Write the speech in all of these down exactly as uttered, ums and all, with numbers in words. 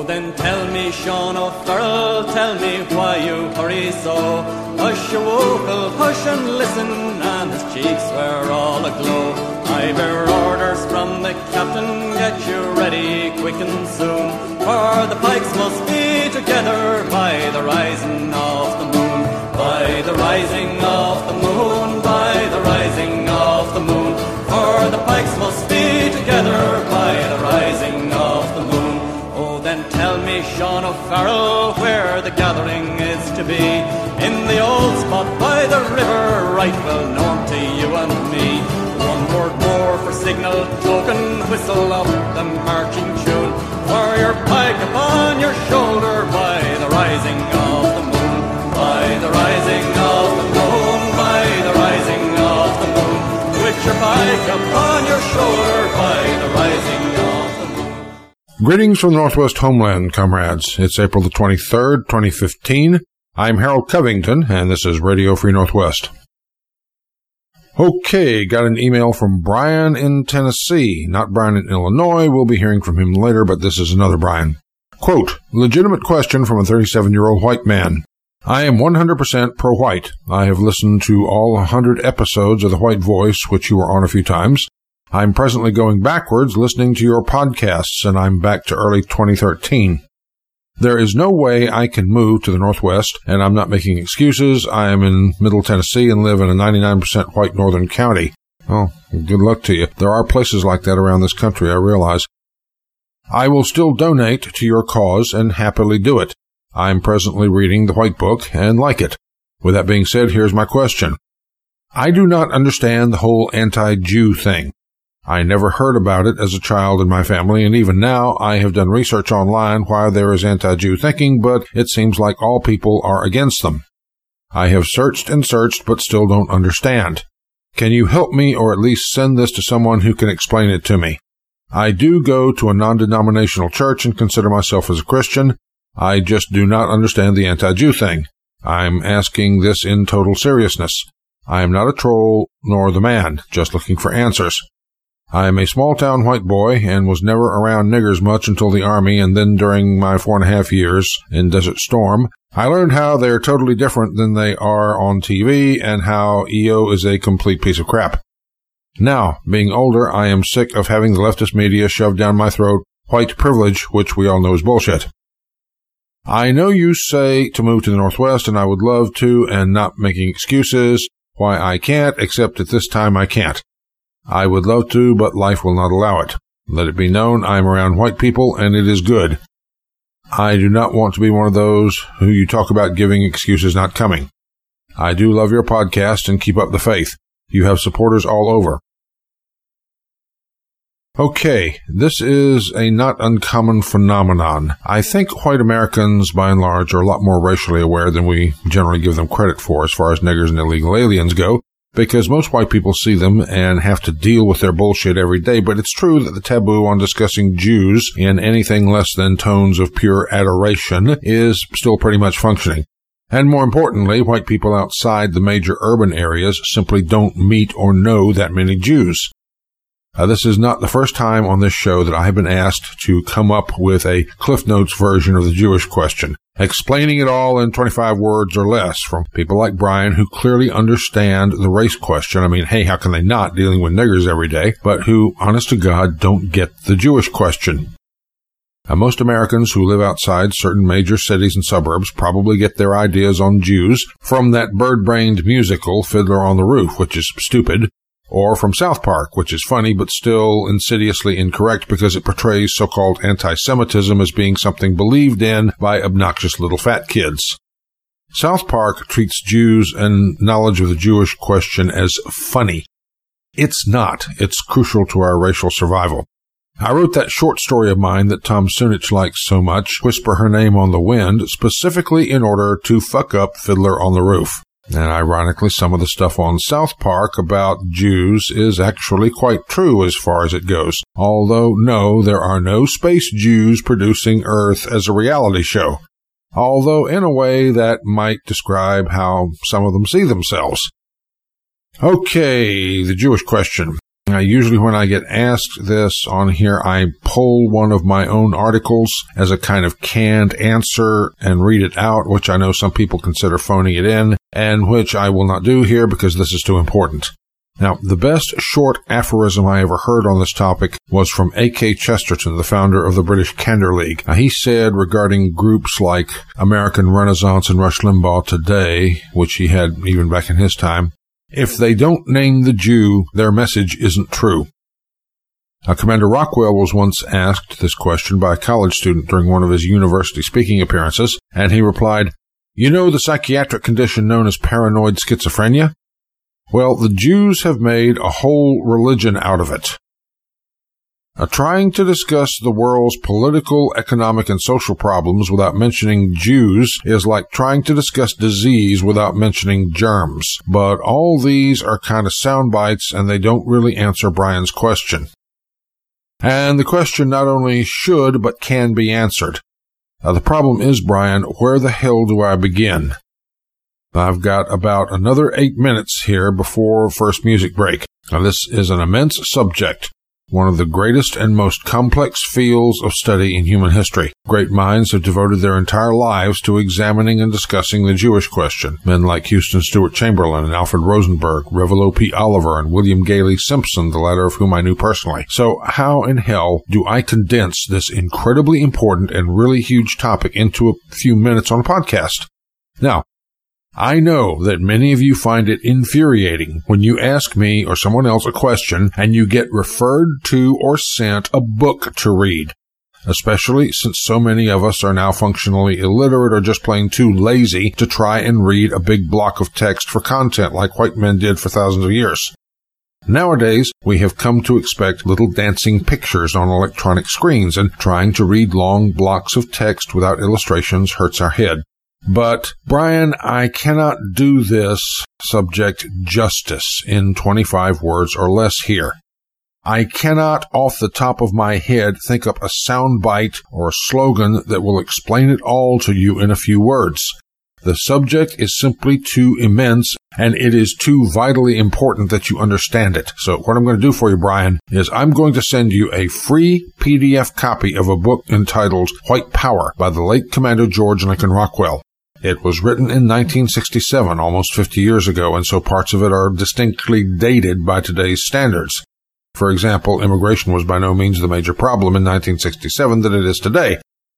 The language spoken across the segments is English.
Oh, then tell me, Sean O'Farrell, tell me why you hurry so. Hush your wokel, hush and listen, and his cheeks were all aglow. I bear orders from the captain, get you ready quick and soon, for the pikes must be together by the rising of the moon. By the rising of the moon, by the rising of the moon, for the pikes must be together by the rising of the moon. Oh, then tell me, Sean O'Farrell, where the gathering is to be. In the old spot by the river, right well known to you and me. One word more for signal token, whistle up the marching tune, for your pike upon your shoulder by the rising of the moon. By the rising of the moon, by the rising of the moon, with your pike upon your shoulder by the rising of the moon. Greetings from the Northwest homeland, comrades. It's April the twenty-third, twenty fifteen. I'm Harold Covington, and this is Radio Free Northwest. Okay, got an email from Brian in Tennessee. Not Brian in Illinois. We'll be hearing from him later, but this is another Brian. Quote, legitimate question from a thirty-seven-year-old white man. I am one hundred percent pro-white. I have listened to all one hundred episodes of The White Voice, which you were on a few times. I'm presently going backwards listening to your podcasts, and I'm back to early twenty thirteen. There is no way I can move to the Northwest, and I'm not making excuses. I am in Middle Tennessee and live in a ninety-nine percent white northern county. Oh, good luck to you. There are places like that around this country, I realize. I will still donate to your cause and happily do it. I'm presently reading the White Book and like it. With that being said, here's my question. I do not understand the whole anti-Jew thing. I never heard about it as a child in my family, and even now I have done research online why there is anti-Jew thinking, but it seems like all people are against them. I have searched and searched, but still don't understand. Can you help me, or at least send this to someone who can explain it to me? I do go to a non-denominational church and consider myself as a Christian. I just do not understand the anti-Jew thing. I'm asking this in total seriousness. I am not a troll nor the man, just looking for answers. I am a small-town white boy and was never around niggers much until the Army, and then during my four and a half years in Desert Storm, I learned how they are totally different than they are on T V and how E O is a complete piece of crap. Now, being older, I am sick of having the leftist media shove down my throat white privilege, which we all know is bullshit. I know you say to move to the Northwest, and I would love to, and not making excuses why I can't, except at this time I can't. I would love to, but life will not allow it. Let it be known I am around white people, and it is good. I do not want to be one of those who you talk about giving excuses not coming. I do love your podcast and keep up the faith. You have supporters all over. Okay, this is a not uncommon phenomenon. I think white Americans, by and large, are a lot more racially aware than we generally give them credit for as far as niggers and illegal aliens go, because most white people see them and have to deal with their bullshit every day, but it's true that the taboo on discussing Jews in anything less than tones of pure adoration is still pretty much functioning. And more importantly, white people outside the major urban areas simply don't meet or know that many Jews. Uh, this is not the first time on this show that I have been asked to come up with a Cliff Notes version of the Jewish question, explaining it all in twenty-five words or less from people like Brian who clearly understand the race question. I mean, hey, how can they not, dealing with niggers every day, but who, honest to God, don't get the Jewish question. Now, most Americans who live outside certain major cities and suburbs probably get their ideas on Jews from that bird-brained musical Fiddler on the Roof, which is stupid, or from South Park, which is funny but still insidiously incorrect because it portrays so-called anti-Semitism as being something believed in by obnoxious little fat kids. South Park treats Jews and knowledge of the Jewish question as funny. It's not. It's crucial to our racial survival. I wrote that short story of mine that Tom Sunich likes so much, Whisper Her Name on the Wind, specifically in order to fuck up Fiddler on the Roof. And ironically, some of the stuff on South Park about Jews is actually quite true as far as it goes. Although, no, there are no space Jews producing Earth as a reality show. Although, in a way, that might describe how some of them see themselves. Okay, the Jewish question. Now, usually when I get asked this on here, I pull one of my own articles as a kind of canned answer and read it out, which I know some people consider phoning it in, and which I will not do here because this is too important. Now, the best short aphorism I ever heard on this topic was from A K Chesterton, the founder of the British Candor League. Now, he said regarding groups like American Renaissance and Rush Limbaugh today, which he had even back in his time, if they don't name the Jew, their message isn't true. Now, Commander Rockwell was once asked this question by a college student during one of his university speaking appearances, and he replied, "You know the psychiatric condition known as paranoid schizophrenia? Well, the Jews have made a whole religion out of it." Now, trying to discuss the world's political, economic, and social problems without mentioning Jews is like trying to discuss disease without mentioning germs. But all these are kind of sound bites, and they don't really answer Brian's question. And the question not only should, but can be answered. Now, the problem is, Brian, where the hell do I begin? I've got about another eight minutes here before first music break. Now, this is an immense subject, one of the greatest and most complex fields of study in human history. Great minds have devoted their entire lives to examining and discussing the Jewish question. Men like Houston Stewart Chamberlain and Alfred Rosenberg, Revilo P. Oliver, and William Gailey Simpson, the latter of whom I knew personally. So how in hell do I condense this incredibly important and really huge topic into a few minutes on a podcast? Now, I know that many of you find it infuriating when you ask me or someone else a question and you get referred to or sent a book to read, especially since so many of us are now functionally illiterate or just plain too lazy to try and read a big block of text for content like white men did for thousands of years. Nowadays, we have come to expect little dancing pictures on electronic screens, and trying to read long blocks of text without illustrations hurts our head. But, Brian, I cannot do this subject justice in twenty-five words or less here. I cannot, off the top of my head, think up a soundbite or a slogan that will explain it all to you in a few words. The subject is simply too immense, and it is too vitally important that you understand it. So what I'm going to do for you, Brian, is I'm going to send you a free P D F copy of a book entitled White Power by the late Commander George Lincoln Rockwell. It was written in nineteen sixty-seven, almost fifty years ago, and so parts of it are distinctly dated by today's standards. For example, immigration was by no means the major problem in nineteen sixty-seven that it is today.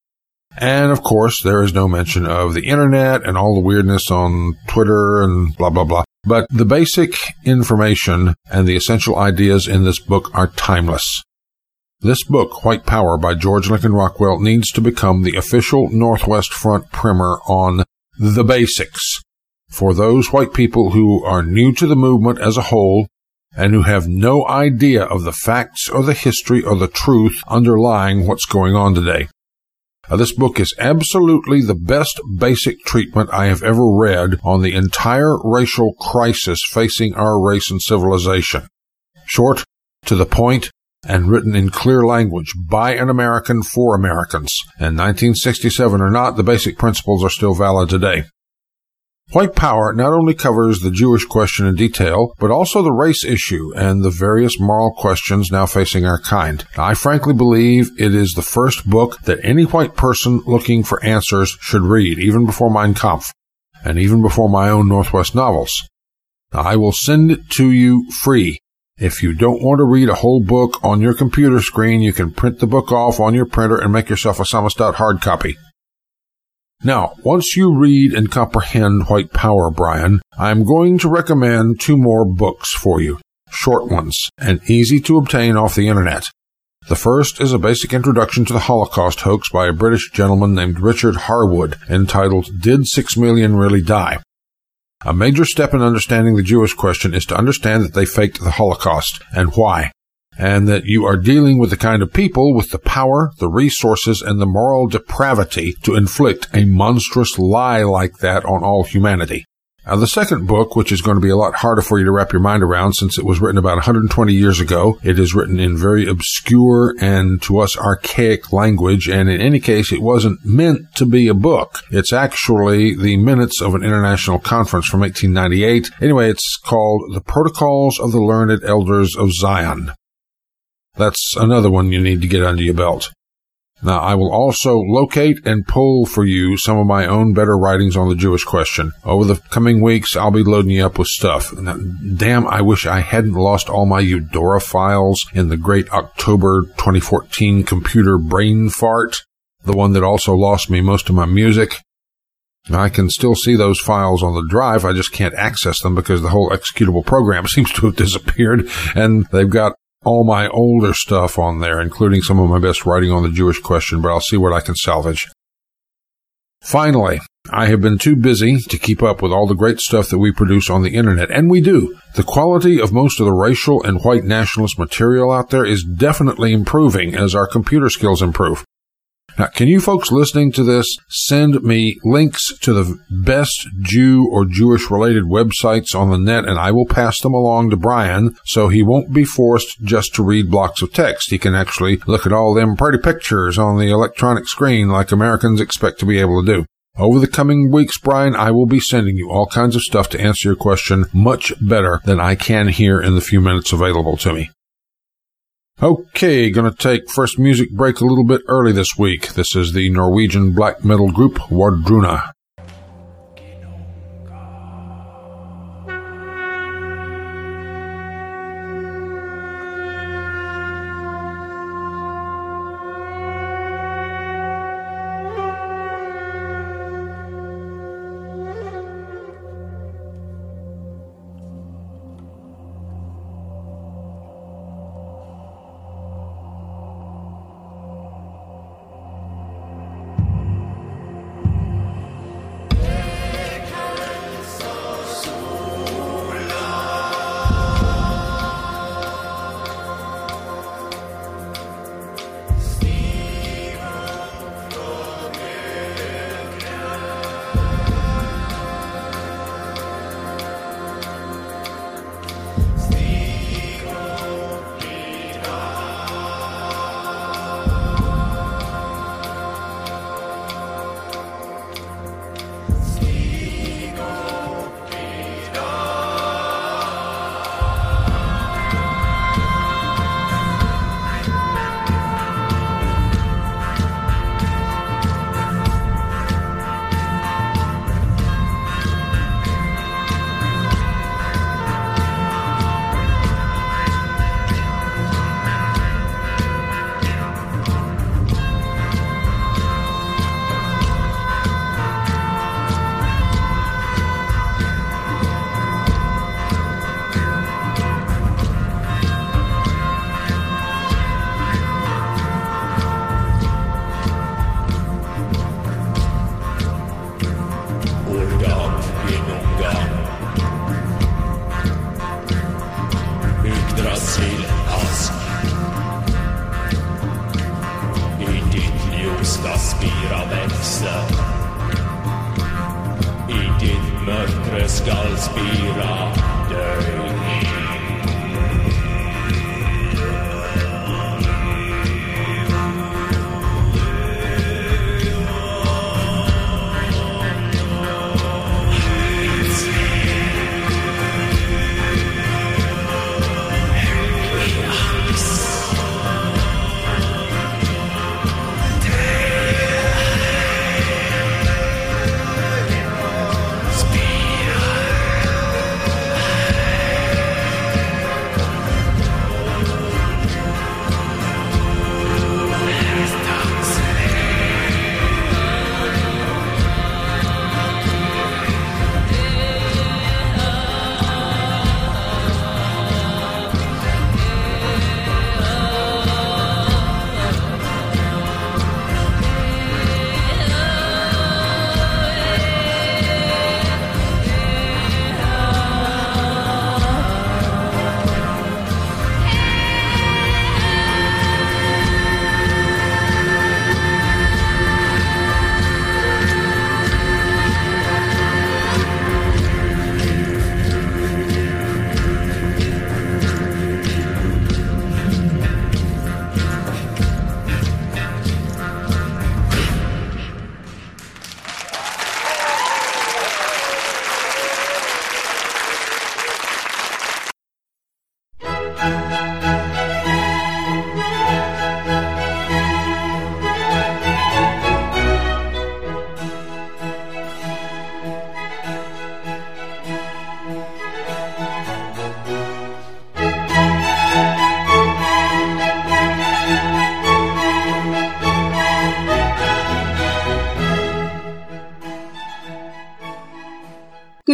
And, of course, there is no mention of the Internet and all the weirdness on Twitter and blah, blah, blah. But the basic information and the essential ideas in this book are timeless. This book, White Power by George Lincoln Rockwell, needs to become the official Northwest Front primer on the basics for those white people who are new to the movement as a whole and who have no idea of the facts or the history or the truth underlying what's going on today. Now, this book is absolutely the best basic treatment I have ever read on the entire racial crisis facing our race and civilization. Short, to the point, and written in clear language by an American for Americans. And nineteen sixty-seven or not, the basic principles are still valid today. White Power not only covers the Jewish question in detail, but also the race issue and the various moral questions now facing our kind. Now, I frankly believe it is the first book that any white person looking for answers should read, even before Mein Kampf, and even before my own Northwest novels. Now, I will send it to you free. If you don't want to read a whole book on your computer screen, you can print the book off on your printer and make yourself a Samizdat hard copy. Now, once you read and comprehend White Power, Brian, I'm going to recommend two more books for you, short ones, and easy to obtain off the Internet. The first is a basic introduction to the Holocaust hoax by a British gentleman named Richard Harwood, entitled Did Six Million Really Die? A major step in understanding the Jewish question is to understand that they faked the Holocaust, and why, and that you are dealing with the kind of people with the power, the resources, and the moral depravity to inflict a monstrous lie like that on all humanity. Now, the second book, which is going to be a lot harder for you to wrap your mind around since it was written about one hundred twenty years ago, it is written in very obscure and to us archaic language, and in any case, it wasn't meant to be a book. It's actually the minutes of an international conference from eighteen ninety-eight. Anyway, it's called The Protocols of the Learned Elders of Zion. That's another one you need to get under your belt. Now, I will also locate and pull for you some of my own better writings on the Jewish question. Over the coming weeks, I'll be loading you up with stuff. Now, damn, I wish I hadn't lost all my Eudora files in the great October twenty fourteen computer brain fart, the one that also lost me most of my music. I can still see those files on the drive. I just can't access them because the whole executable program seems to have disappeared, and they've got all my older stuff on there, including some of my best writing on the Jewish question, but I'll see what I can salvage. Finally, I have been too busy to keep up with all the great stuff that we produce on the internet, and we do. The quality of most of the racial and white nationalist material out there is definitely improving as our computer skills improve. Now, can you folks listening to this send me links to the best Jew or Jewish-related websites on the net, and I will pass them along to Brian so he won't be forced just to read blocks of text. He can actually look at all them pretty pictures on the electronic screen like Americans expect to be able to do. Over the coming weeks, Brian, I will be sending you all kinds of stuff to answer your question much better than I can here in the few minutes available to me. Okay, gonna take first music break a little bit early this week. This is the Norwegian black metal group Wardruna.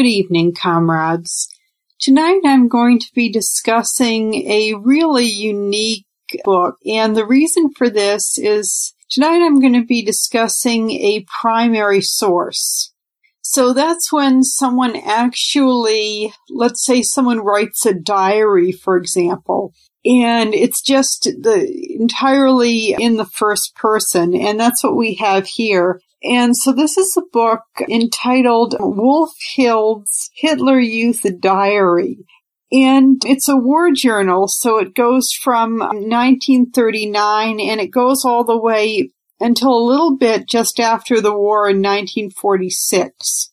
Good evening, comrades. Tonight I'm going to be discussing a really unique book, and the reason for this is tonight I'm going to be discussing a primary source. So that's when someone actually, let's say someone writes a diary, for example, and it's just the entirely in the first person, and that's what we have here. And so this is a book entitled Wolf Hild's Hitler Youth Diary. And it's a war journal, so it goes from nineteen thirty-nine and it goes all the way until a little bit just after the war in nineteen forty-six.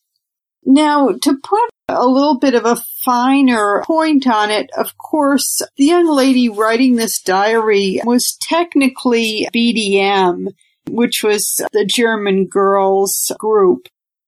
Now, to put a little bit of a finer point on it, of course, the young lady writing this diary was technically B D M, which was the German girls group.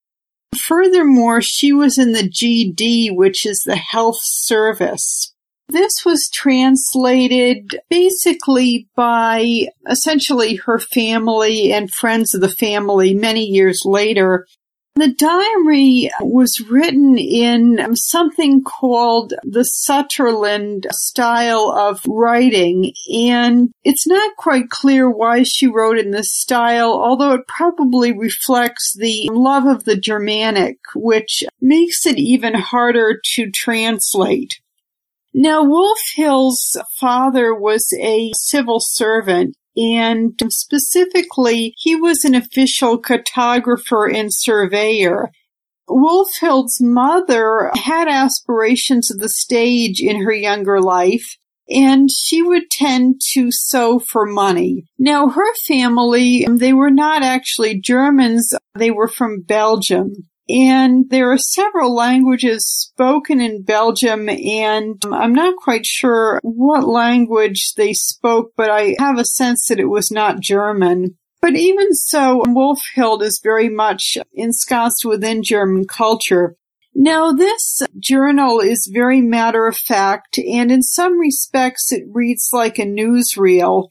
Furthermore, she was in the G D, which is the health service. This was translated basically by essentially her family and friends of the family many years later. The diary was written in something called the Sutherland style of writing, and it's not quite clear why she wrote in this style, although it probably reflects the love of the Germanic, which makes it even harder to translate. Now, Wolf Hild's father was a civil servant, and specifically, he was an official cartographer and surveyor. Wolf Hild's mother had aspirations of the stage in her younger life, and she would tend to sew for money. Now, her family, they were not actually Germans, they were from Belgium. And there are several languages spoken in Belgium, and I'm not quite sure what language they spoke, but I have a sense that it was not German. But even so, Wolf Hild is very much ensconced within German culture. Now, this journal is very matter-of-fact, and in some respects it reads like a newsreel.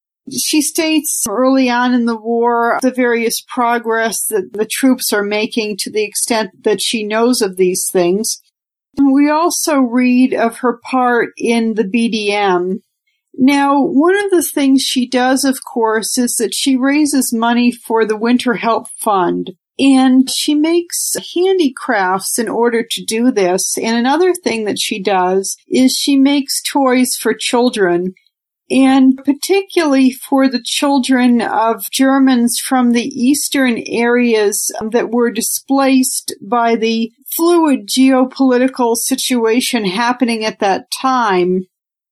She states early on in the war the various progress that the troops are making to the extent that she knows of these things. We also read of her part in the B D M. Now, one of the things she does, of course, is that she raises money for the Winter Help Fund, and she makes handicrafts in order to do this. And another thing that she does is she makes toys for children, and particularly for the children of Germans from the eastern areas that were displaced by the fluid geopolitical situation happening at that time.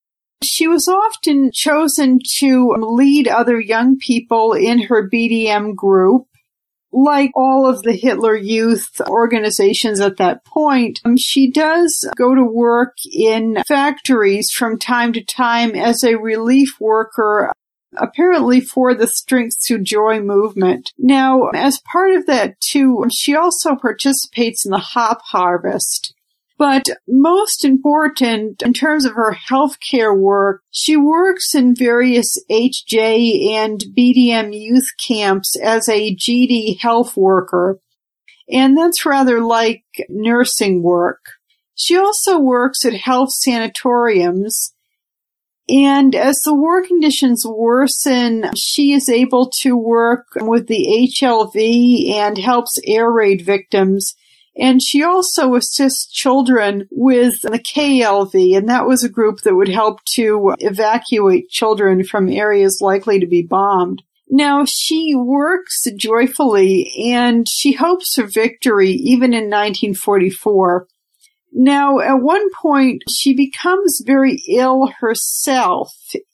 She was often chosen to lead other young people in her B D M group. Like all of the Hitler Youth organizations at that point, she does go to work in factories from time to time as a relief worker, apparently for the Strength to Joy movement. Now, as part of that too, she also participates in the hop harvest. But most important, in terms of her healthcare work, she works in various H J and B D M youth camps as a G D health worker. And that's rather like nursing work. She also works at health sanatoriums. And as the war conditions worsen, she is able to work with the H L V and helps air raid victims. And she also assists children with the K L V, and that was a group that would help to evacuate children from areas likely to be bombed. Now, she works joyfully, and she hopes for victory even in nineteen forty-four. Now, at one point, she becomes very ill herself,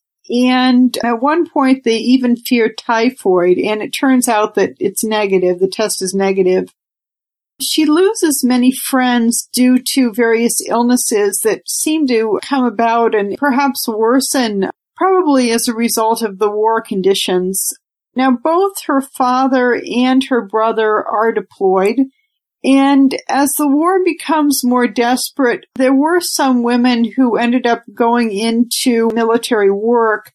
and at one point they even fear typhoid, and it turns out that it's negative. The test is negative. She loses many friends due to various illnesses that seem to come about and perhaps worsen, probably as a result of the war conditions. Now, both her father and her brother are deployed, and as the war becomes more desperate, there were some women who ended up going into military work,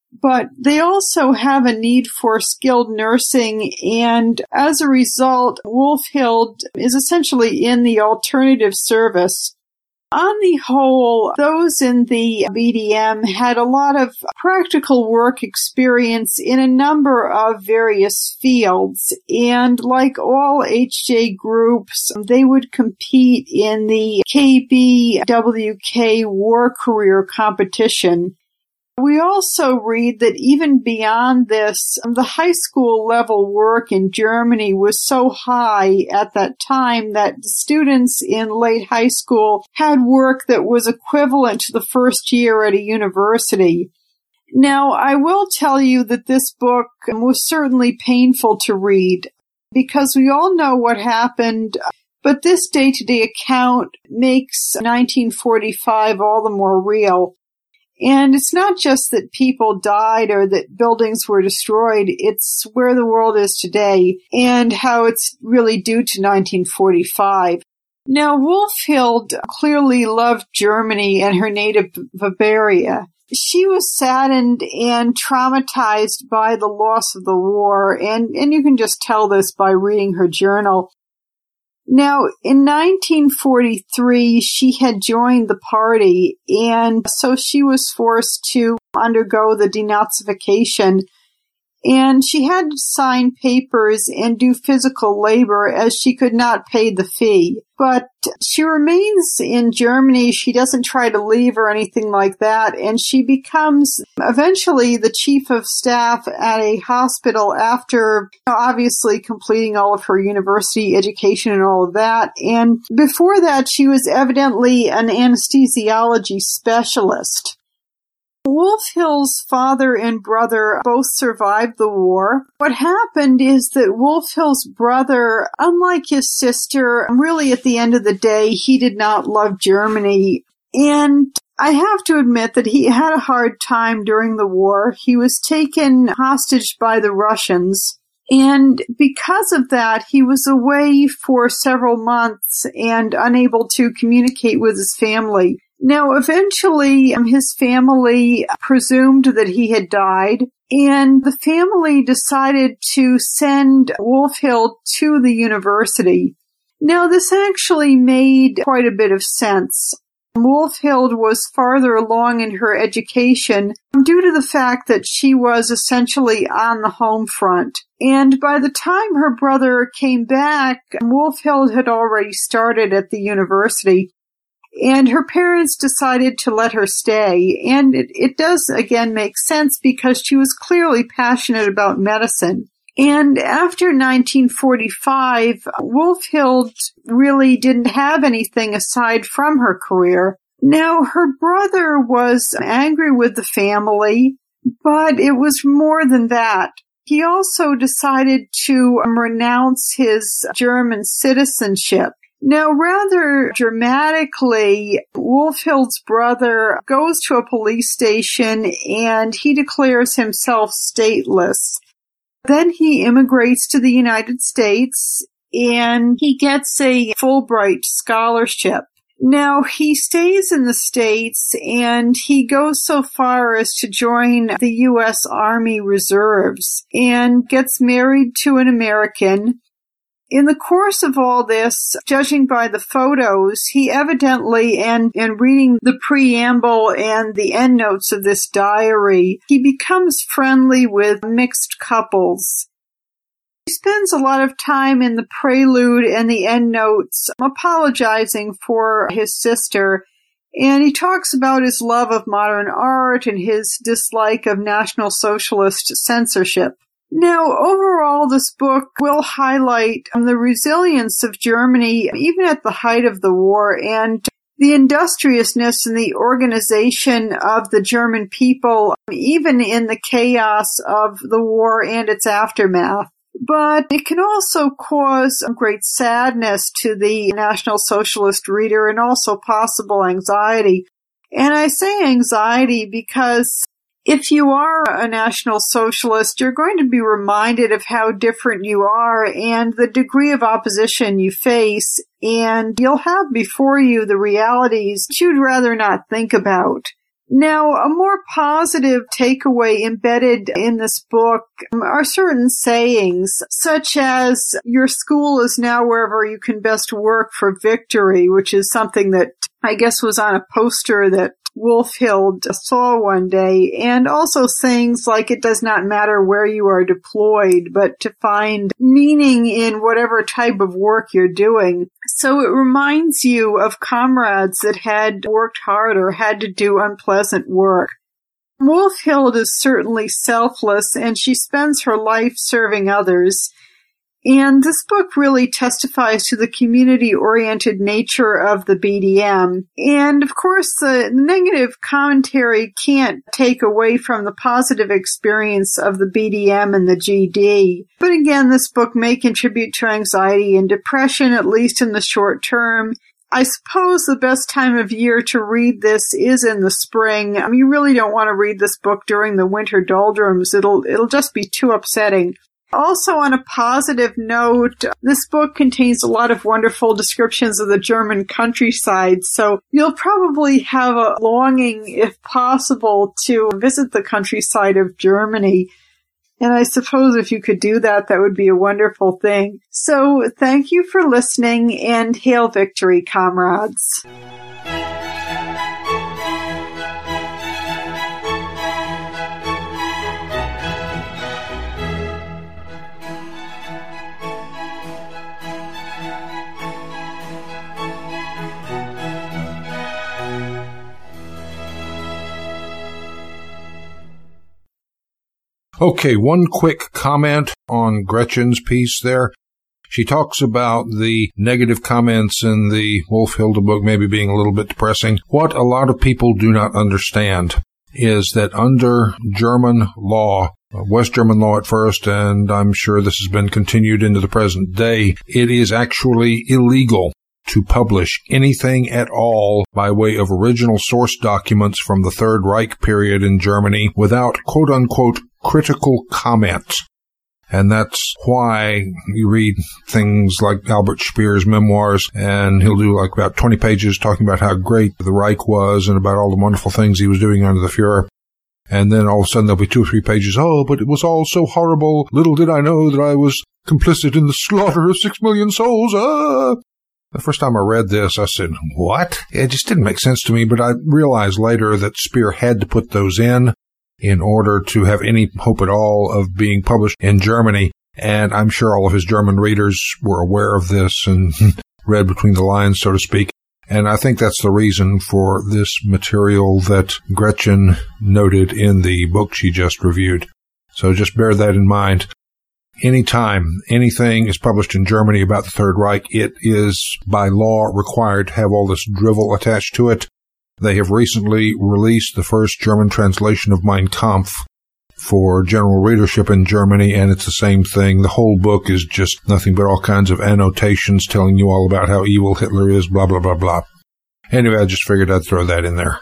but they also have a need for skilled nursing, and as a result, Wolf Hill is essentially in the alternative service. On the whole, those in the B D M had a lot of practical work experience in a number of various fields, and like all H J groups, they would compete in the K B W K War Career Competition. We also read that even beyond this, the high school level work in Germany was so high at that time that students in late high school had work that was equivalent to the first year at a university. Now, I will tell you that this book was certainly painful to read because we all know what happened, but this day-to-day account makes nineteen forty-five all the more real. And it's not just that people died or that buildings were destroyed, it's where the world is today and how it's really due to nineteen forty-five. Now, Wolfhild clearly loved Germany and her native Bavaria. She was saddened and traumatized by the loss of the war, and, and you can just tell this by reading her journal. Now, in nineteen forty-three, she had joined the party, and so she was forced to undergo the denazification, and she had to sign papers and do physical labor as she could not pay the fee. But she remains in Germany. She doesn't try to leave or anything like that, and she becomes eventually the chief of staff at a hospital after obviously completing all of her university education and all of that. And before that, she was evidently an anesthesiology specialist. Wolfhill's father and brother both survived the war. What happened is that Wolfhill's brother, unlike his sister, really at the end of the day, he did not love Germany. And I have to admit that he had a hard time during the war. He was taken hostage by the Russians. And because of that, he was away for several months and unable to communicate with his family. Now, eventually, um, his family presumed that he had died, and the family decided to send Wolfhild to the university. Now, this actually made quite a bit of sense. Wolfhild was farther along in her education due to the fact that she was essentially on the home front. And by the time her brother came back, Wolfhild had already started at the university. And her parents decided to let her stay. And it, it does, again, make sense because she was clearly passionate about medicine. And after nineteen forty-five, Wolfhild really didn't have anything aside from her career. Now, her brother was angry with the family, but it was more than that. He also decided to renounce his German citizenship. Now, rather dramatically, Wolfhild's brother goes to a police station and he declares himself stateless. Then he immigrates to the United States and he gets a Fulbright scholarship. Now, he stays in the States and he goes so far as to join the U S Army Reserves and gets married to an American. In the course of all this, judging by the photos, he evidently, and, and reading the preamble and the endnotes of this diary, he becomes friendly with mixed couples. He spends a lot of time in the prelude and the endnotes apologizing for his sister, and he talks about his love of modern art and his dislike of National Socialist censorship. Now, overall, this book will highlight the resilience of Germany, even at the height of the war, and the industriousness and the organization of the German people, even in the chaos of the war and its aftermath. But it can also cause great sadness to the National Socialist reader and also possible anxiety. And I say anxiety because if you are a National Socialist, you're going to be reminded of how different you are and the degree of opposition you face, and you'll have before you the realities that you'd rather not think about. Now, a more positive takeaway embedded in this book are certain sayings, such as, your school is now wherever you can best work for victory, which is something that I guess was on a poster that Wolfhild saw one day, and also sayings like, it does not matter where you are deployed, but to find meaning in whatever type of work you're doing. So it reminds you of comrades that had worked hard or had to do unpleasant work. Wolfhild is certainly selfless, and she spends her life serving others. And this book really testifies to the community-oriented nature of the B D M. And, of course, the negative commentary can't take away from the positive experience of the B D M and the G D. But again, this book may contribute to anxiety and depression, at least in the short term. I suppose the best time of year to read this is in the spring. I mean, you really don't want to read this book during the winter doldrums. It'll, it'll just be too upsetting. Also, on a positive note, this book contains a lot of wonderful descriptions of the German countryside, so you'll probably have a longing, if possible, to visit the countryside of Germany. And I suppose if you could do that, that would be a wonderful thing. So thank you for listening, and hail victory, comrades. Okay, one quick comment on Gretchen's piece there. She talks about the negative comments in the Wolfhild book maybe being a little bit depressing. What a lot of people do not understand is that under German law, West German law at first, and I'm sure this has been continued into the present day, it is actually illegal to publish anything at all by way of original source documents from the Third Reich period in Germany without quote-unquote critical comment. And that's why you read things like Albert Speer's memoirs, and he'll do like about twenty pages talking about how great the Reich was and about all the wonderful things he was doing under the Fuhrer. And then all of a sudden there'll be two or three pages, oh, but it was all so horrible. Little did I know that I was complicit in the slaughter of six million souls. Ah! The first time I read this, I said, what? It just didn't make sense to me, but I realized later that Speer had to put those in in order to have any hope at all of being published in Germany. And I'm sure all of his German readers were aware of this and read between the lines, so to speak. And I think that's the reason for this material that Gretchen noted in the book she just reviewed. So just bear that in mind. Anytime anything is published in Germany about the Third Reich, it is by law required to have all this drivel attached to it. They have recently released the first German translation of Mein Kampf for general readership in Germany, and it's the same thing. The whole book is just nothing but all kinds of annotations telling you all about how evil Hitler is, blah, blah, blah, blah. Anyway, I just figured I'd throw that in there.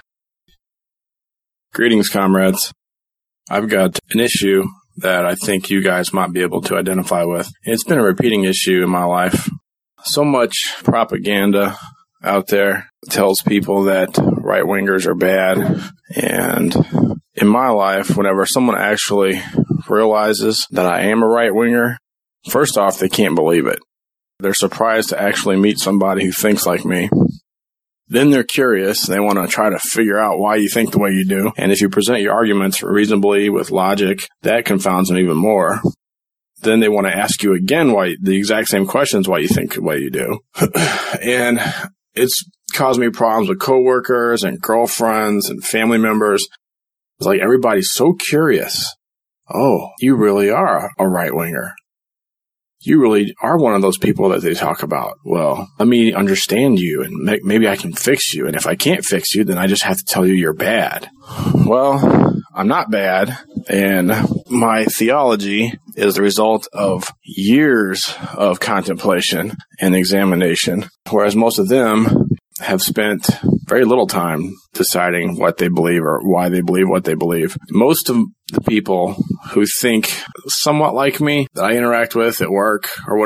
Greetings, comrades. I've got an issue that I think you guys might be able to identify with. It's been a repeating issue in my life. So much propaganda out there tells people that right-wingers are bad. And in my life, whenever someone actually realizes that I am a right-winger, first off, they can't believe it. They're surprised to actually meet somebody who thinks like me. Then they're curious. They want to try to figure out why you think the way you do. And if you present your arguments reasonably with logic, that confounds them even more. Then they want to ask you again why the exact same questions why you think the way you do. And it's caused me problems with coworkers and girlfriends and family members. It's like everybody's so curious. Oh, you really are a right-winger. You really are one of those people that they talk about. Well, let me understand you, and maybe I can fix you. And if I can't fix you, then I just have to tell you you're bad. Well, I'm not bad, and my theology is the result of years of contemplation and examination, whereas most of them have spent very little time deciding what they believe or why they believe what they believe. Most of the people who think somewhat like me that I interact with at work or whatever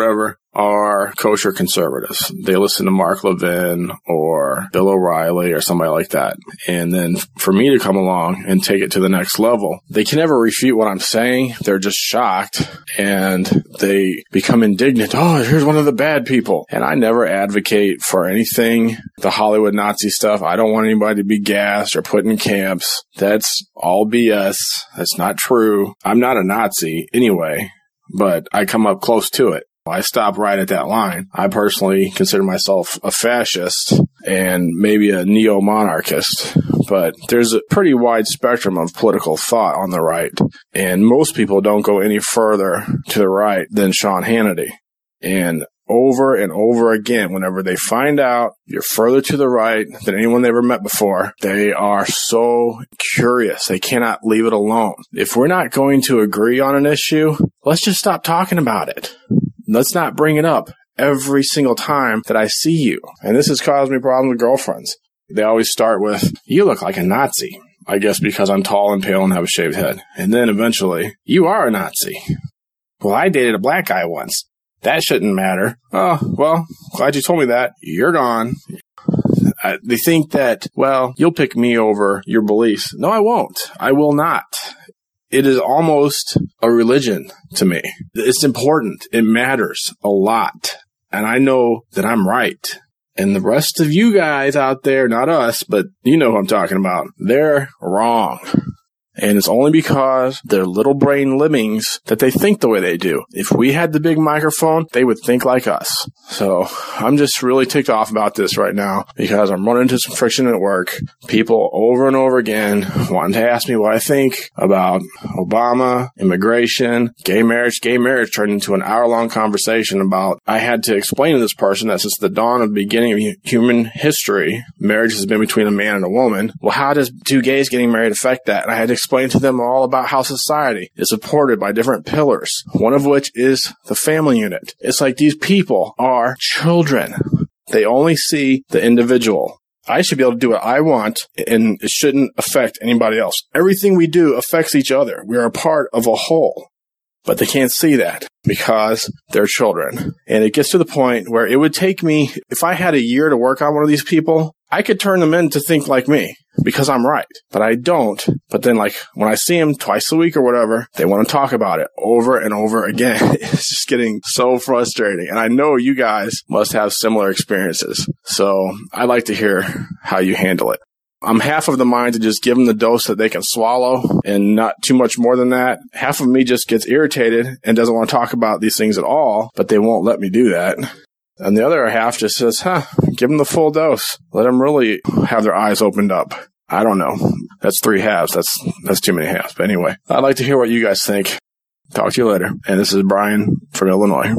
are kosher conservatives. They listen to Mark Levin or Bill O'Reilly or somebody like that. And then for me to come along and take it to the next level, they can never refute what I'm saying. They're just shocked and they become indignant. Oh, here's one of the bad people. And I never advocate for anything, the Hollywood Nazi stuff. I don't want anybody to be gassed or put in camps. That's all B S. That's not true. I'm not a Nazi anyway, but I come up close to it. I stop right at that line. I personally consider myself a fascist and maybe a neo-monarchist, but there's a pretty wide spectrum of political thought on the right, and most people don't go any further to the right than Sean Hannity. And over and over again, whenever they find out you're further to the right than anyone they ever met before, they are so curious. They cannot leave it alone. If we're not going to agree on an issue, let's just stop talking about it. Let's not bring it up every single time that I see you. And this has caused me problems with girlfriends. They always start with, you look like a Nazi. I guess because I'm tall and pale and have a shaved head. And then eventually, you are a Nazi. Well, I dated a black guy once. That shouldn't matter. Oh, well, glad you told me that. You're gone. I, they think that, well, you'll pick me over your beliefs. No, I won't. I will not. It is almost a religion to me. It's important. It matters a lot. And I know that I'm right. And the rest of you guys out there, not us, but you know who I'm talking about, they're wrong. And it's only because they're little brain lemmings that they think the way they do. If we had the big microphone, they would think like us. So I'm just really ticked off about this right now because I'm running into some friction at work. People over and over again wanting to ask me what I think about Obama, immigration, gay marriage. Gay marriage turned into an hour-long conversation about I had to explain to this person that since the dawn of the beginning of human history, marriage has been between a man and a woman. Well, how does two gays getting married affect that? And I had to explain to them all about how society is supported by different pillars, one of which is the family unit. It's like these people are children. They only see the individual. I should be able to do what I want, and it shouldn't affect anybody else. Everything we do affects each other. We are a part of a whole. But they can't see that because they're children. And it gets to the point where it would take me, if I had a year to work on one of these people, I could turn them in to think like me because I'm right. But I don't. But then, like, when I see them twice a week or whatever, they want to talk about it over and over again. It's just getting so frustrating. And I know you guys must have similar experiences. So I'd like to hear how you handle it. I'm half of the mind to just give them the dose that they can swallow and not too much more than that. Half of me just gets irritated and doesn't want to talk about these things at all, but they won't let me do that. And the other half just says, huh, give them the full dose. Let them really have their eyes opened up. I don't know. That's three halves. That's that's too many halves. But anyway, I'd like to hear what you guys think. Talk to you later. And this is Brian from Illinois.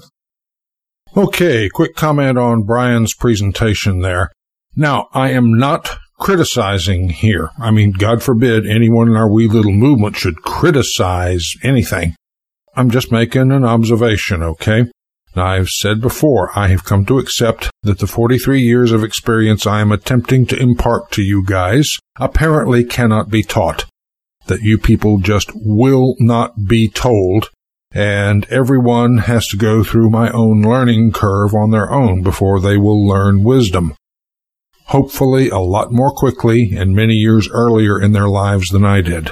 Okay, quick comment on Brian's presentation there. Now, I am not criticizing here. I mean, God forbid anyone in our wee little movement should criticize anything. I'm just making an observation, okay? Now, I've said before, I have come to accept that the forty-three years of experience I am attempting to impart to you guys apparently cannot be taught. That you people just will not be told, and everyone has to go through my own learning curve on their own before they will learn wisdom. Hopefully a lot more quickly and many years earlier in their lives than I did.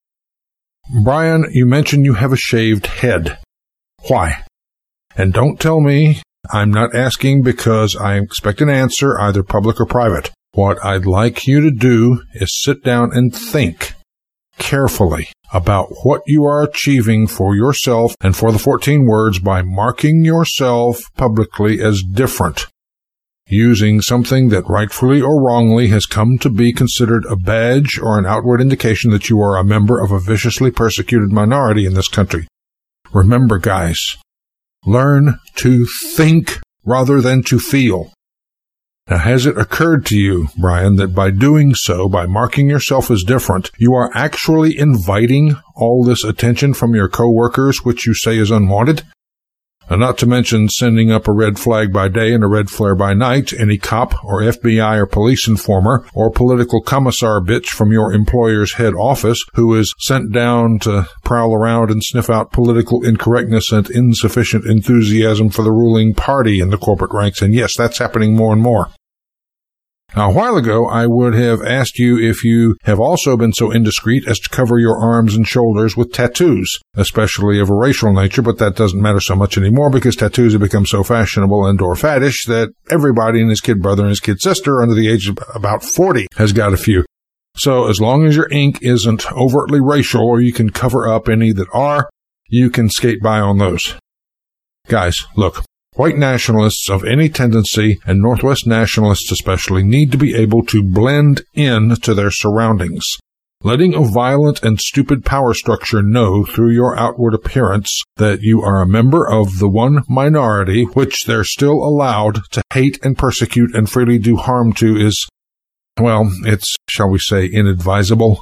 Brian, you mentioned you have a shaved head. Why? And don't tell me, I'm not asking because I expect an answer, either public or private. What I'd like you to do is sit down and think carefully about what you are achieving for yourself and for the fourteen words by marking yourself publicly as different, using something that rightfully or wrongly has come to be considered a badge or an outward indication that you are a member of a viciously persecuted minority in this country. Remember, guys, learn to think rather than to feel. Now, has it occurred to you, Brian, that by doing so, by marking yourself as different, you are actually inviting all this attention from your coworkers, which you say is unwanted? And not to mention sending up a red flag by day and a red flare by night, any cop or F B I or police informer or political commissar bitch from your employer's head office who is sent down to prowl around and sniff out political incorrectness and insufficient enthusiasm for the ruling party in the corporate ranks. And yes, that's happening more and more. Now, a while ago, I would have asked you if you have also been so indiscreet as to cover your arms and shoulders with tattoos, especially of a racial nature, but that doesn't matter so much anymore because tattoos have become so fashionable and or faddish that everybody and his kid brother and his kid sister under the age of about forty has got a few. So as long as your ink isn't overtly racial or you can cover up any that are, you can skate by on those. Guys, look. White nationalists of any tendency, and Northwest nationalists especially, need to be able to blend in to their surroundings. Letting a violent and stupid power structure know through your outward appearance that you are a member of the one minority which they're still allowed to hate and persecute and freely do harm to is, well, it's, shall we say, inadvisable.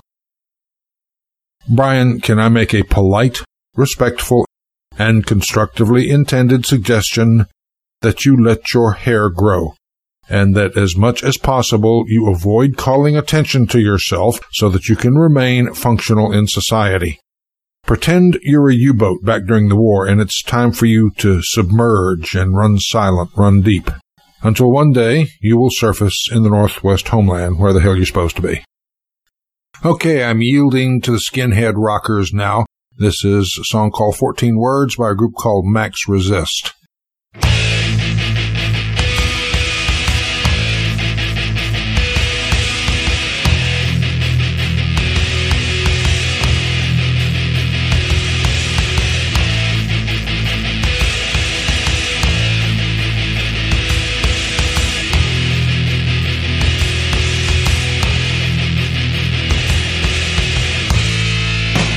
Brian, can I make a polite, respectful, and constructively intended suggestion that you let your hair grow, and that as much as possible you avoid calling attention to yourself so that you can remain functional in society. Pretend you're a U-boat back during the war and it's time for you to submerge and run silent, run deep, until one day you will surface in the Northwest homeland where the hell you're supposed to be. Okay, I'm yielding to the skinhead rockers now. This is a song called fourteen words by a group called Max Resist.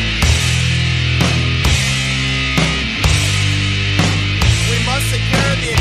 Secure the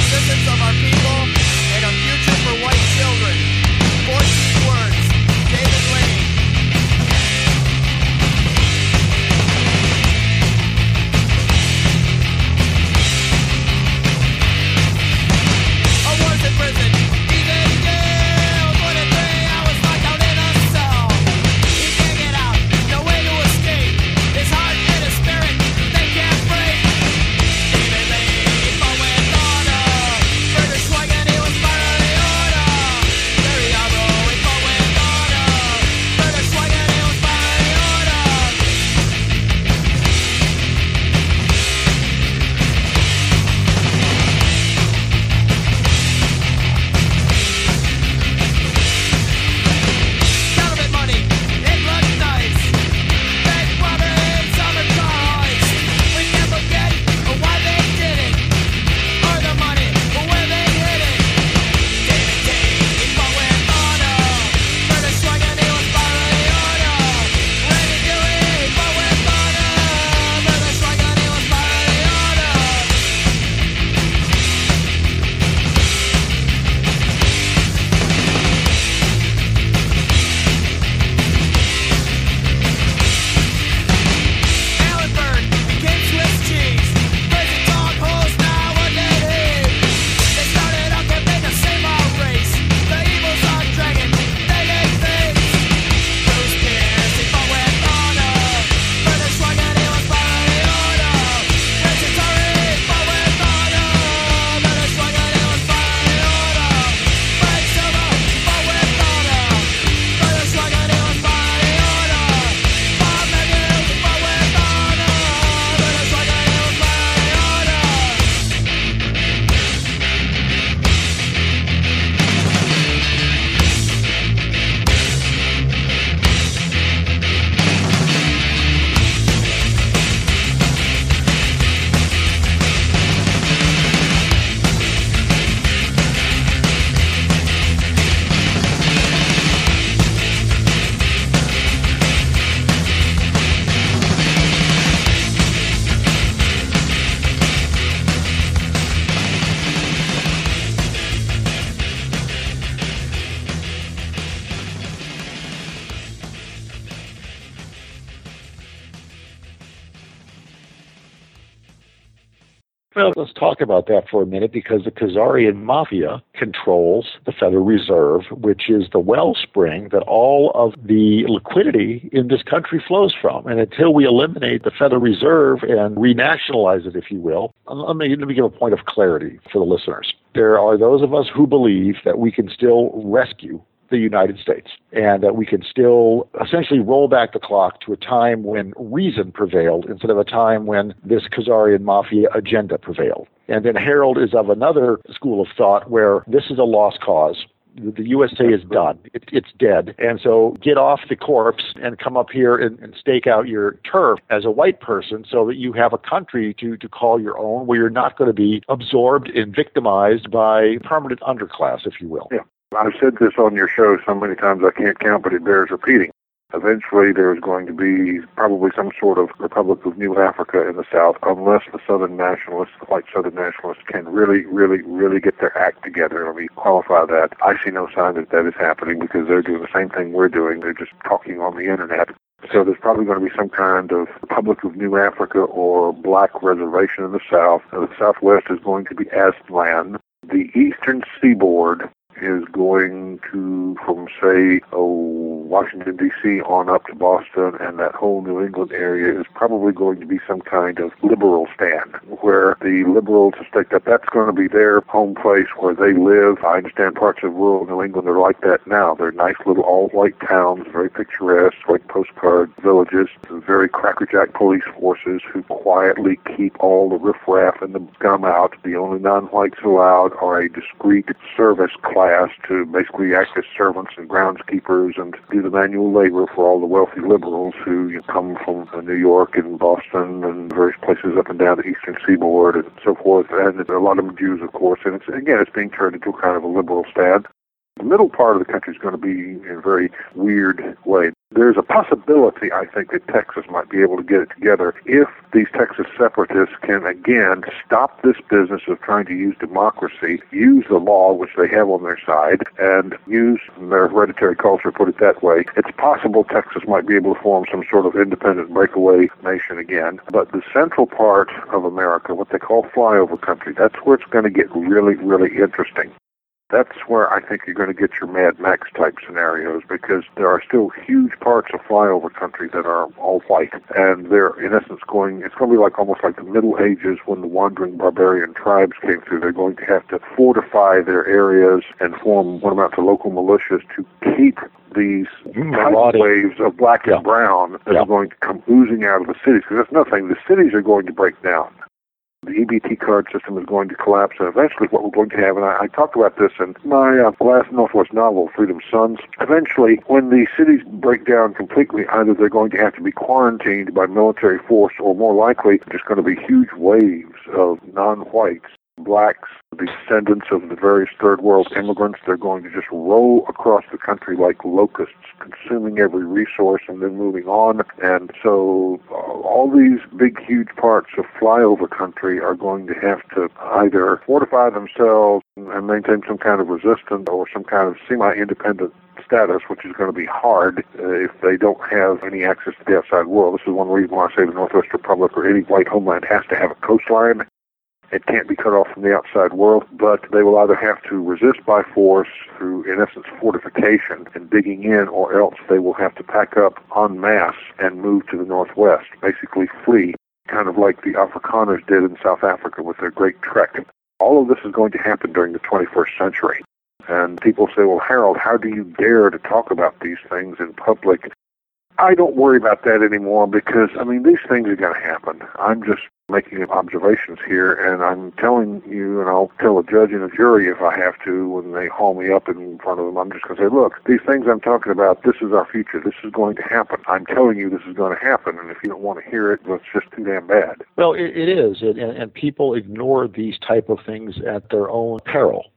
Well, let's talk about that for a minute, because the Khazarian Mafia controls the Federal Reserve, which is the wellspring that all of the liquidity in this country flows from. And until we eliminate the Federal Reserve and renationalize it, if you will, let me, let me give a point of clarity for the listeners. There are those of us who believe that we can still rescue the United States, and that we can still essentially roll back the clock to a time when reason prevailed instead of a time when this Khazarian Mafia agenda prevailed. And then Harold is of another school of thought where this is a lost cause. The U S A is done. It, it's dead. And so get off the corpse and come up here and, and stake out your turf as a white person so that you have a country to, to call your own, where you're not going to be absorbed and victimized by permanent underclass, if you will. Yeah. I've said this on your show so many times I can't count, but it bears repeating. Eventually there's going to be probably some sort of Republic of New Africa in the South, unless the Southern nationalists, the white Southern nationalists, can really, really, really get their act together. Let me qualify that. I see no sign that that is happening, because they're doing the same thing we're doing. They're just talking on the internet. So there's probably going to be some kind of Republic of New Africa or black reservation in the South. The Southwest is going to be Aztlan. The eastern seaboard is going to, from, say, oh, Washington, D C on up to Boston, and that whole New England area is probably going to be some kind of liberal stand, where the liberals have staked up. That's going to be their home place where they live. I understand parts of rural New England are like that now. They're nice little all-white towns, very picturesque, like postcard villages, very crackerjack police forces who quietly keep all the riffraff and the scum out. The only non-whites allowed are a discreet service class to basically act as servants and groundskeepers and do the manual labor for all the wealthy liberals who you know, come from uh, New York and Boston and various places up and down the eastern seaboard and so forth. And a lot of them Jews, of course. And it's, again, it's being turned into a kind of a liberal stand. The middle part of the country is going to be in a very weird way. There's a possibility, I think, that Texas might be able to get it together if these Texas separatists can, again, stop this business of trying to use democracy, use the law, which they have on their side, and use their hereditary culture, put it that way. It's possible Texas might be able to form some sort of independent breakaway nation again. But the central part of America, what they call flyover country, that's where it's going to get really, really interesting. That's where I think you're going to get your Mad Max type scenarios, because there are still huge parts of flyover country that are all white. And they're, in essence, going, it's going to be like almost like the Middle Ages when the wandering barbarian tribes came through. They're going to have to fortify their areas and form what amount to local militias to keep these tidal waves of black yeah. and brown that yeah. are going to come oozing out of the cities. Because that's nothing. The cities are going to break down. The E B T card system is going to collapse, and eventually what we're going to have, and I, I talked about this in my uh, last Northwest novel, Freedom Sons, eventually when the cities break down completely, either they're going to have to be quarantined by military force, or more likely, there's going to be huge waves of non-whites, blacks, the descendants of the various third world immigrants. They're going to just roll across the country like locusts, consuming every resource and then moving on. And so uh, all these big, huge parts of flyover country are going to have to either fortify themselves and maintain some kind of resistance or some kind of semi-independent status, which is going to be hard uh, if they don't have any access to the outside world. This is one reason why I say the Northwest Republic or any white homeland has to have a coastline. It can't be cut off from the outside world, but they will either have to resist by force through, in essence, fortification and digging in, or else they will have to pack up en masse and move to the northwest, basically flee, kind of like the Afrikaners did in South Africa with their Great Trek. All of this is going to happen during the twenty-first century. And people say, well, Harold, how do you dare to talk about these things in public? I don't worry about that anymore because, I mean, these things are going to happen. I'm just making observations here, and I'm telling you, and I'll tell a judge and a jury if I have to when they haul me up in front of them. I'm just going to say, look, these things I'm talking about, this is our future. This is going to happen. I'm telling you this is going to happen, and if you don't want to hear it, well, it's just too damn bad. Well, it, it is, and, and people ignore these type of things at their own peril.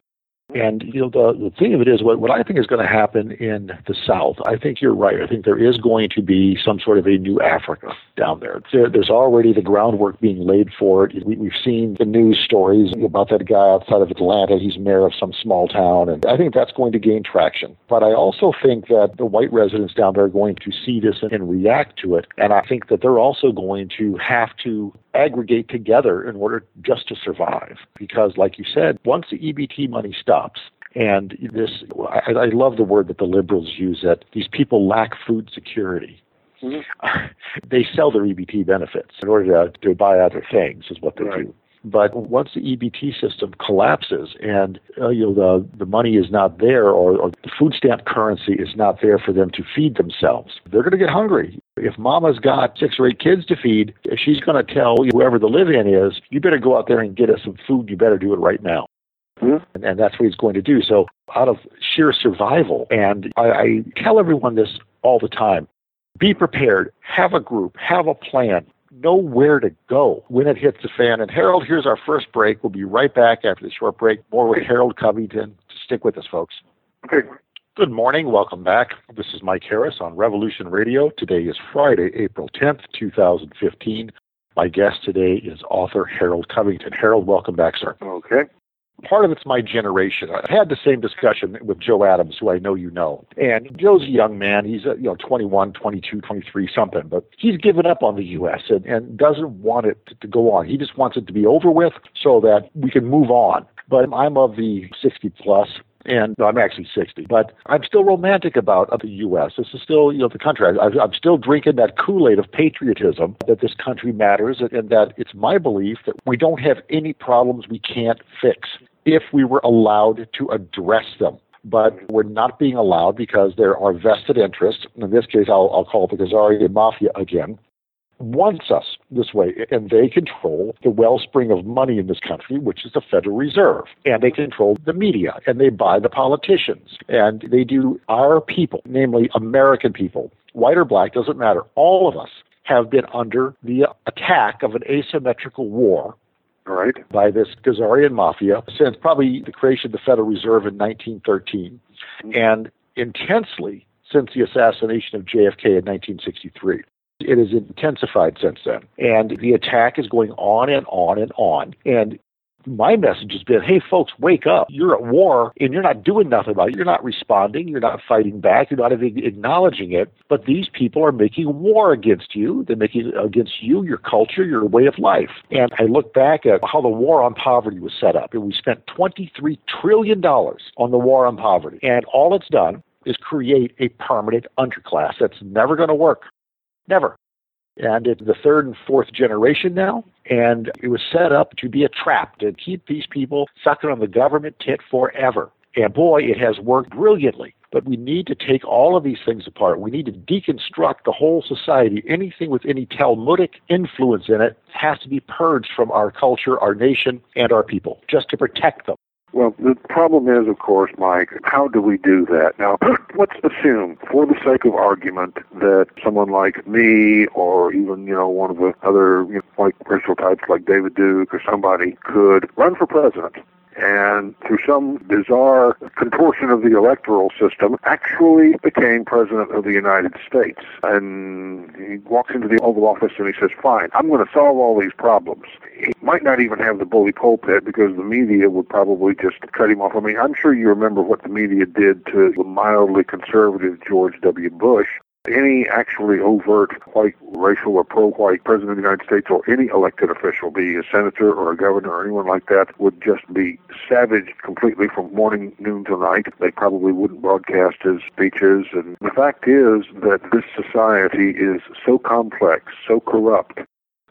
And, you know, the, the thing of it is, what, what I think is going to happen in the South, I think you're right. I think there is going to be some sort of a new Africa down there. there there's already the groundwork being laid for it. We, we've seen the news stories about that guy outside of Atlanta. He's mayor of some small town, and I think that's going to gain traction. But I also think that the white residents down there are going to see this and, and react to it. And I think that they're also going to have to aggregate together in order just to survive. Because, like you said, once the E B T money stops, and this, I, I love the word that the liberals use, that these people lack food security. Mm-hmm. They sell their E B T benefits in order to, to buy other things, is what they right. do. But once the E B T system collapses and uh, you know the the money is not there, or, or the food stamp currency is not there for them to feed themselves, they're going to get hungry. If mama's got six or eight kids to feed, she's going to tell whoever the live-in is, you better go out there and get us some food. You better do it right now. Mm-hmm. And, and that's what he's going to do. So out of sheer survival, and I, I tell everyone this all the time, be prepared, have a group, have a plan. Know where to go when it hits the fan. And Harold, here's our first break. We'll be right back after the short break. More with Harold Covington. Stick with us, folks. Okay. Good morning. Welcome back. This is Mike Harris on Revolution Radio. Today is Friday, April tenth, twenty fifteen. My guest today is author Harold Covington. Harold, welcome back, sir. Okay. Part of it's my generation. I had the same discussion with Joe Adams, who I know you know. And Joe's a young man. He's, you know, twenty-one, twenty-two, twenty-three, something. But he's given up on the U S and, and doesn't want it to, to go on. He just wants it to be over with so that we can move on. But I'm of the sixty plus. And no, I'm actually sixty, but I'm still romantic about the U S. This is still, you know, the country. I, I'm still drinking that Kool-Aid of patriotism, that this country matters, and that it's my belief that we don't have any problems we can't fix if we were allowed to address them. But we're not being allowed because there are vested interests. In this case, I'll, I'll call it the Khazarian Mafia again. Wants us this way, and they control the wellspring of money in this country, which is the Federal Reserve, and they control the media, and they buy the politicians, and they do our people, namely American people, white or black, doesn't matter. All of us have been under the attack of an asymmetrical war right, by this Khazarian Mafia since probably the creation of the Federal Reserve in nineteen thirteen, and intensely since the assassination of J F K in nineteen sixty-three. It has intensified since then. And the attack is going on and on and on. And my message has been, hey, folks, wake up. You're at war, and you're not doing nothing about it. You're not responding. You're not fighting back. You're not even acknowledging it. But these people are making war against you. They're making against you, your culture, your way of life. And I look back at how the war on poverty was set up. And we spent twenty-three trillion dollars on the war on poverty. And all it's done is create a permanent underclass. That's never going to work. Never. And it's the third and fourth generation now, and it was set up to be a trap, to keep these people sucking on the government tit forever. And boy, it has worked brilliantly. But we need to take all of these things apart. We need to deconstruct the whole society. Anything with any Talmudic influence in it has to be purged from our culture, our nation, and our people, just to protect them. Well, the problem is, of course, Mike, how do we do that? Now, let's assume, for the sake of argument, that someone like me or even, you know, one of the other, you know, like racial types like David Duke or somebody could run for president and through some bizarre contortion of the electoral system actually became president of the United States. And he walks into the Oval Office and he says, fine, I'm going to solve all these problems. He might not even have the bully pulpit because the media would probably just cut him off. I mean, I'm sure you remember what the media did to the mildly conservative George W. Bush. Any actually overt white, racial, or pro-white president of the United States or any elected official, be a senator or a governor or anyone like that, would just be savaged completely from morning, noon to night. They probably wouldn't broadcast his speeches. And the fact is that this society is so complex, so corrupt,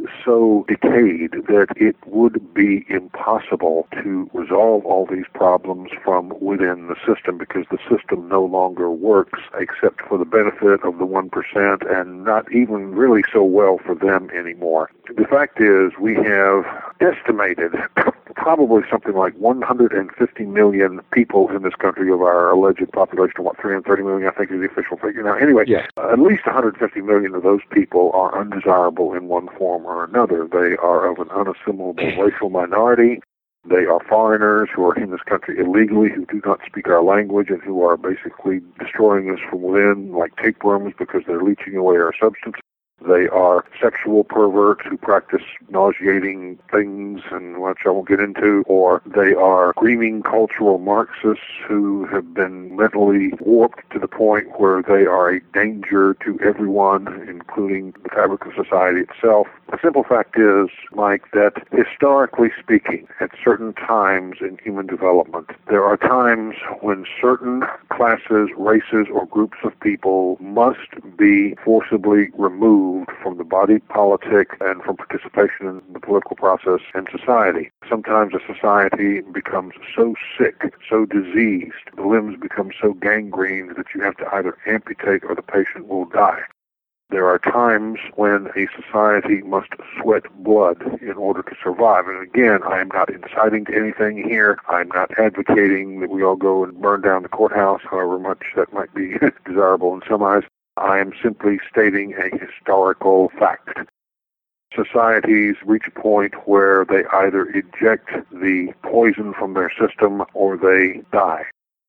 so decayed that it would be impossible to resolve all these problems from within the system because the system no longer works except for the benefit of the one percent and not even really so well for them anymore. The fact is we have estimated probably something like one hundred fifty million people in this country of our alleged population, what, three hundred thirty million, I think is the official figure. Now, anyway, yeah. At least one hundred fifty million of those people are undesirable in one form or another. They are of an unassimilable racial minority. They are foreigners who are in this country illegally, who do not speak our language, and who are basically destroying us from within like tapeworms because they're leaching away our substance. They are sexual perverts who practice nauseating things, and which I won't get into, or they are screaming cultural Marxists who have been mentally warped to the point where they are a danger to everyone, including the fabric of society itself. The simple fact is, Mike, that historically speaking, at certain times in human development, there are times when certain classes, races, or groups of people must be forcibly removed from the body politic and from participation in the political process and society. Sometimes a society becomes so sick, so diseased, the limbs become so gangrened that you have to either amputate or the patient will die. There are times when a society must sweat blood in order to survive. And again, I am not inciting to anything here. I'm not advocating that we all go and burn down the courthouse, however much that might be desirable in some eyes. I am simply stating a historical fact. Societies reach a point where they either eject the poison from their system or they die.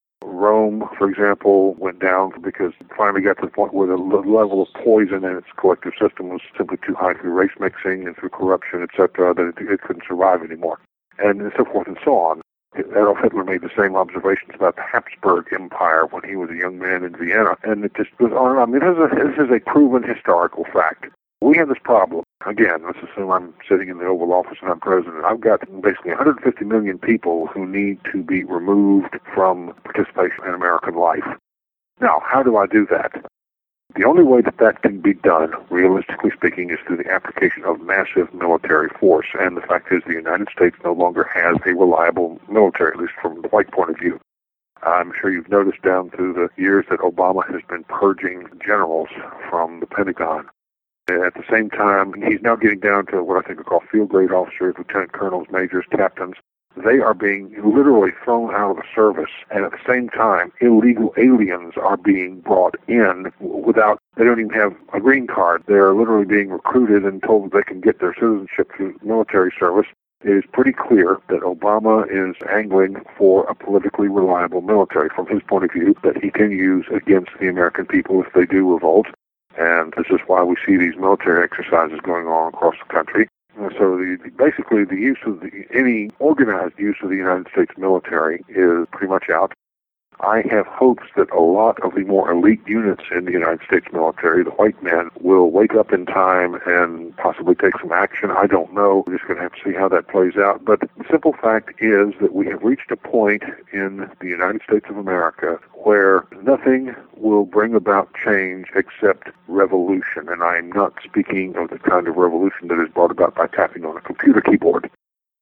Rome, for example, went down because it finally got to the point where the level of poison in its collective system was simply too high through race mixing and through corruption, et cetera, that it, it couldn't survive anymore, and so forth and so on. Adolf Hitler made the same observations about the Habsburg Empire when he was a young man in Vienna, and it just goes on and on. I mean, this is a, this is a proven historical fact. We have this problem. Again, let's assume I'm sitting in the Oval Office and I'm president. I've got basically one hundred fifty million people who need to be removed from participation in American life. Now, how do I do that? The only way that that can be done, realistically speaking, is through the application of massive military force. And the fact is the United States no longer has a reliable military, at least from the white point of view. I'm sure you've noticed down through the years that Obama has been purging generals from the Pentagon. At the same time, he's now getting down to what I think are called field-grade officers, lieutenant colonels, majors, captains. They are being literally thrown out of the service, and at the same time, illegal aliens are being brought in without, they don't even have a green card. They're literally being recruited and told that they can get their citizenship through military service. It is pretty clear that Obama is angling for a politically reliable military from his point of view that he can use against the American people if they do revolt. And this is why we see these military exercises going on across the country. So the, basically the use of the, any organized use of the United States military is pretty much out. I have hopes that a lot of the more elite units in the United States military, the white men, will wake up in time and possibly take some action. I don't know. We're just going to have to see how that plays out. But the simple fact is that we have reached a point in the United States of America where nothing will bring about change except revolution. And I'm not speaking of the kind of revolution that is brought about by tapping on a computer keyboard.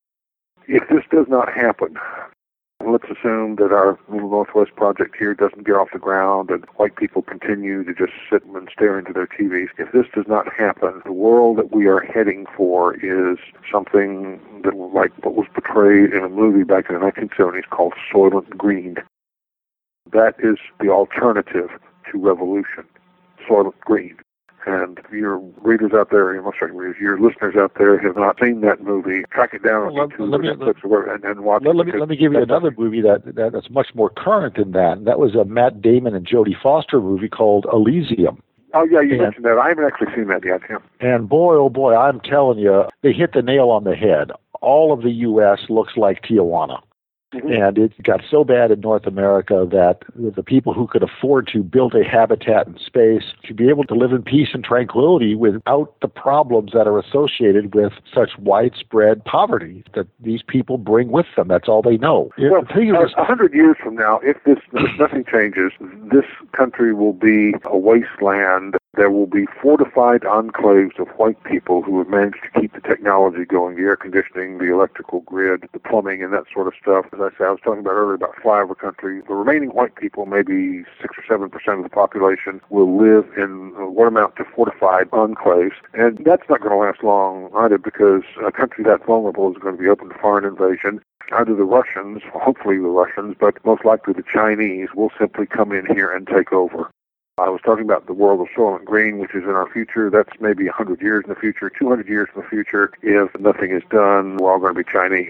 If this does not happen, let's assume that our little Northwest project here doesn't get off the ground and white people continue to just sit and stare into their T Vs. If this does not happen, the world that we are heading for is something that, like what was portrayed in a movie back in the nineteen seventies called Soylent Green. That is the alternative to revolution, Soylent Green. And your readers out there, your, sorry, readers, your listeners out there have not seen that movie, track it down well, on YouTube let me, or Netflix or whatever, and, and watch let, it. Let me, let me give you another movie that, that that's much more current than that. And that was a Matt Damon and Jodie Foster movie called Elysium. Oh, yeah, you and, mentioned that. I haven't actually seen that yet, yeah. And boy, oh boy, I'm telling you, they hit the nail on the head. All of the U S looks like Tijuana. Mm-hmm. And it got so bad in North America that the people who could afford to build a habitat in space to be able to live in peace and tranquility without the problems that are associated with such widespread poverty that these people bring with them. That's all they know. Well, a hundred years from now, if this if nothing changes, this country will be a wasteland. There will be fortified enclaves of white people who have managed to keep the technology going, the air conditioning, the electrical grid, the plumbing, and that sort of stuff. As I said, I was talking about earlier about flyover country. The remaining white people, maybe six or seven percent of the population, will live in what amount to fortified enclaves. And that's not going to last long either, because a country that vulnerable is going to be open to foreign invasion. Either the Russians, hopefully the Russians, but most likely the Chinese will simply come in here and take over. I was talking about the world of Soylent Green, which is in our future. That's maybe one hundred years in the future, two hundred years in the future. If nothing is done, we're all going to be Chinese.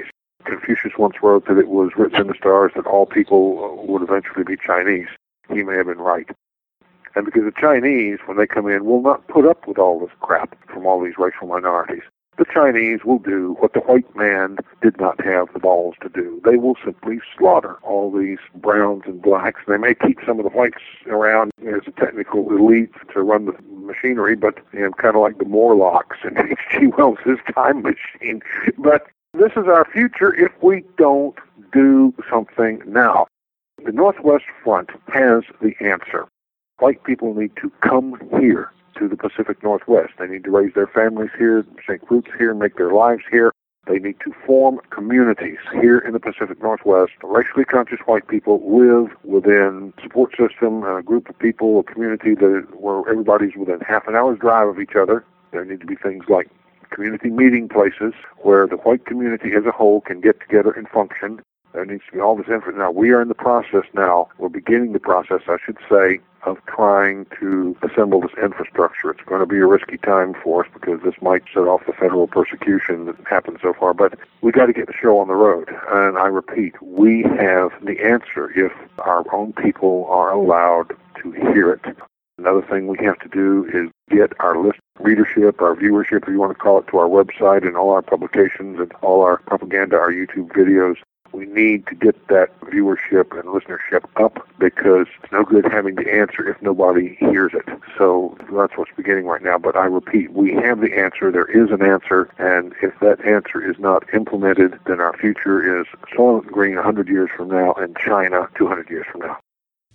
Confucius once wrote that it was written in the stars that all people would eventually be Chinese. He may have been right. And because the Chinese, when they come in, will not put up with all this crap from all these racial minorities. The Chinese will do what the white man did not have the balls to do. They will simply slaughter all these browns and blacks. They may keep some of the whites around as a technical elite to run the machinery, but you know, kind of like the Morlocks in H G Wells' Time Machine. But this is our future if we don't do something now. The Northwest Front has the answer. White people need to come here to the Pacific Northwest. They need to raise their families here, sink roots here, make their lives here. They need to form communities here in the Pacific Northwest. Racially conscious white people live within a support system, a group of people, a community that where everybody's within half an hour's drive of each other. There need to be things like community meeting places where the white community as a whole can get together and function. There needs to be all this info. Now, we are in the process now, we're beginning the process, I should say, of trying to assemble this infrastructure. It's going to be a risky time for us because this might set off the federal persecution that happened so far, but we got to get the show on the road. And I repeat, we have the answer if our own people are allowed to hear it. Another thing we have to do is get our list readership, our viewership, if you want to call it, to our website and all our publications and all our propaganda, our YouTube videos. We need to get that viewership and listenership up because it's no good having the answer if nobody hears it. So that's what's beginning right now. But I repeat, we have the answer. There is an answer. And if that answer is not implemented, then our future is Soylent Green one hundred years from now and China two hundred years from now.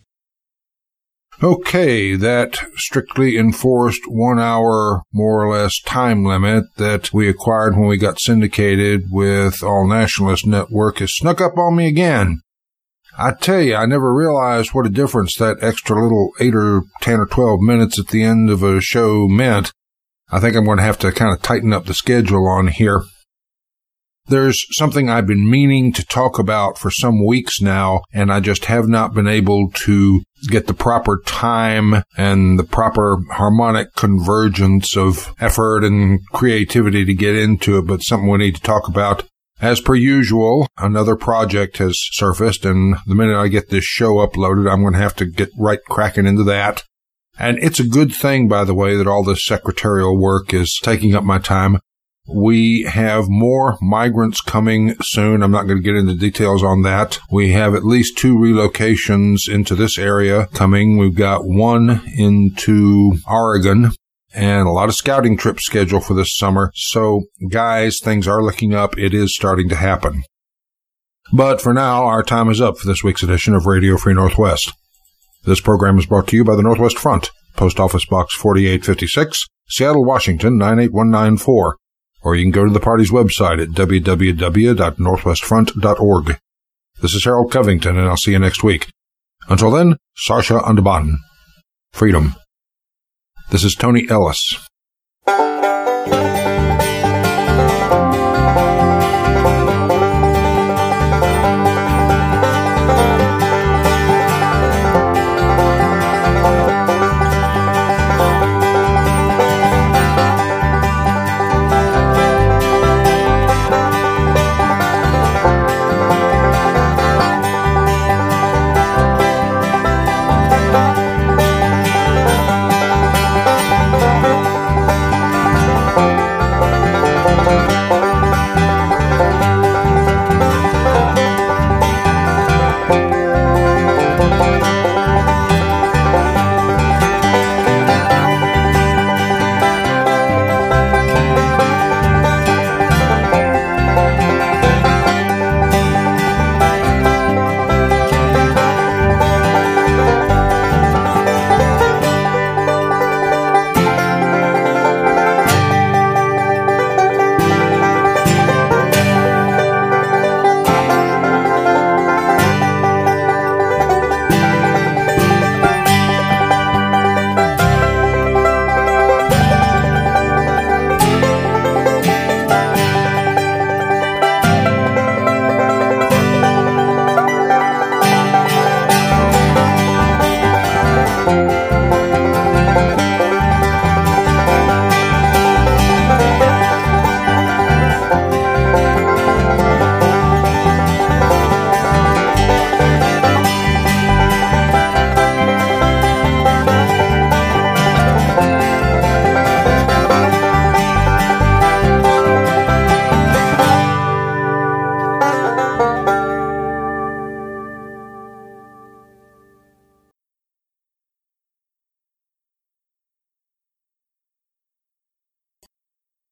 Okay, that strictly enforced one-hour, more or less, time limit that we acquired when we got syndicated with All Nationalist Network has snuck up on me again. I tell you, I never realized what a difference that extra little eight or ten or twelve minutes at the end of a show meant. I think I'm going to have to kind of tighten up the schedule on here. There's something I've been meaning to talk about for some weeks now, and I just have not been able to get the proper time and the proper harmonic convergence of effort and creativity to get into it, but something we need to talk about. As per usual, another project has surfaced, and the minute I get this show uploaded, I'm going to have to get right cracking into that. And it's a good thing, by the way, that all this secretarial work is taking up my time. We have more migrants coming soon. I'm not going to get into details on that. We have at least two relocations into this area coming. We've got one into Oregon and a lot of scouting trips scheduled for this summer. So, guys, things are looking up. It is starting to happen. But for now, our time is up for this week's edition of Radio Free Northwest. This program is brought to you by the Northwest Front, Post Office Box forty-eight fifty-six, Seattle, Washington, nine eight one nine four. Or you can go to the party's website at w w w dot northwest front dot org. This is Harold Covington, and I'll see you next week. Until then, Sasha Underbaden. Freedom. This is Tony Ellis.